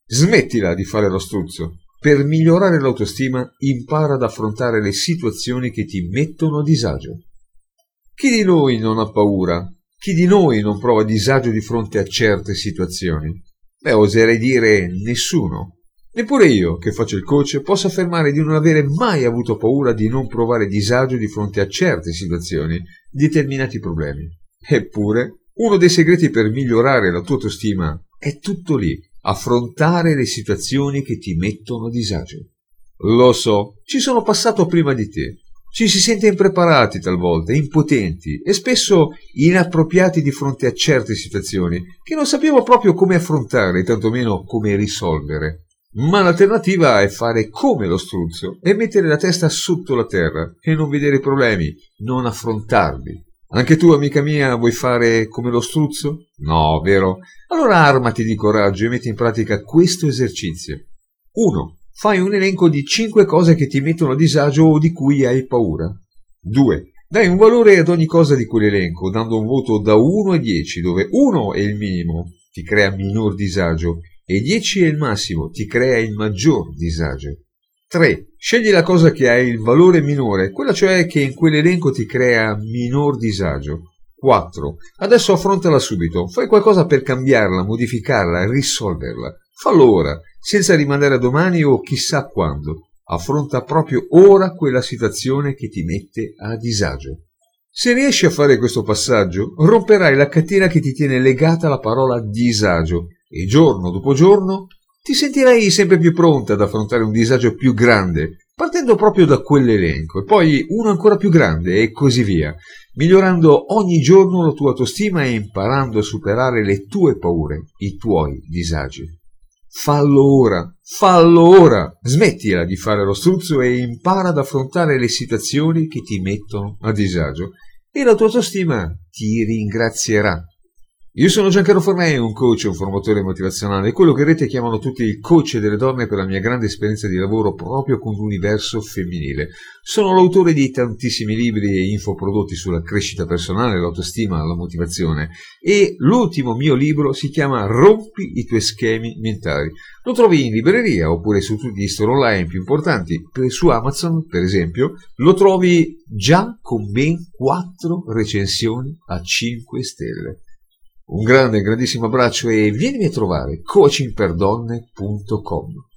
Smettila di fare lo struzzo. Per migliorare l'autostima, impara ad affrontare le situazioni che ti mettono a disagio. Chi di noi non ha paura? Chi di noi non prova disagio di fronte a certe situazioni? Beh, oserei dire nessuno. Neppure io, che faccio il coach, posso affermare di non avere mai avuto paura di non provare disagio di fronte a certe situazioni, determinati problemi. Eppure, uno dei segreti per migliorare la tua autostima è tutto lì, affrontare le situazioni che ti mettono a disagio. Lo so, ci sono passato prima di te. Ci si sente impreparati talvolta, impotenti e spesso inappropriati di fronte a certe situazioni che non sappiamo proprio come affrontare, tantomeno come risolvere. Ma l'alternativa è fare come lo struzzo e mettere la testa sotto la terra e non vedere i problemi, non affrontarli. Anche tu, amica mia, vuoi fare come lo struzzo? No, vero? Allora armati di coraggio e metti in pratica questo esercizio. 1. Fai un elenco di 5 cose che ti mettono a disagio o di cui hai paura. 2. Dai un valore ad ogni cosa di quell'elenco, dando un voto da 1 a 10, dove 1 è il minimo, ti crea minor disagio, e 10 è il massimo, ti crea il maggior disagio. 3. Scegli la cosa che ha il valore minore, quella cioè che in quell'elenco ti crea minor disagio. 4. Adesso affrontala subito, fai qualcosa per cambiarla, modificarla, risolverla. Fallo ora, senza rimandare a domani o chissà quando. Affronta proprio ora quella situazione che ti mette a disagio. Se riesci a fare questo passaggio, romperai la catena che ti tiene legata alla parola disagio e giorno dopo giorno ti sentirai sempre più pronta ad affrontare un disagio più grande, partendo proprio da quell'elenco, e poi uno ancora più grande e così via, migliorando ogni giorno la tua autostima e imparando a superare le tue paure, i tuoi disagi. Fallo ora, smettila di fare lo struzzo e impara ad affrontare le situazioni che ti mettono a disagio e la tua autostima ti ringrazierà. Io sono Giancarlo Fornei, un coach e un formatore motivazionale, quello che in rete chiamano tutti il coach delle donne per la mia grande esperienza di lavoro proprio con l'universo femminile. Sono l'autore di tantissimi libri e infoprodotti sulla crescita personale, l'autostima, la motivazione e l'ultimo mio libro si chiama Rompi i tuoi schemi mentali. Lo trovi in libreria oppure su tutti gli store online più importanti, su Amazon per esempio, lo trovi già con ben 4 recensioni a 5 stelle. Un grandissimo abbraccio e vienimi a trovare coachingperdonne.com.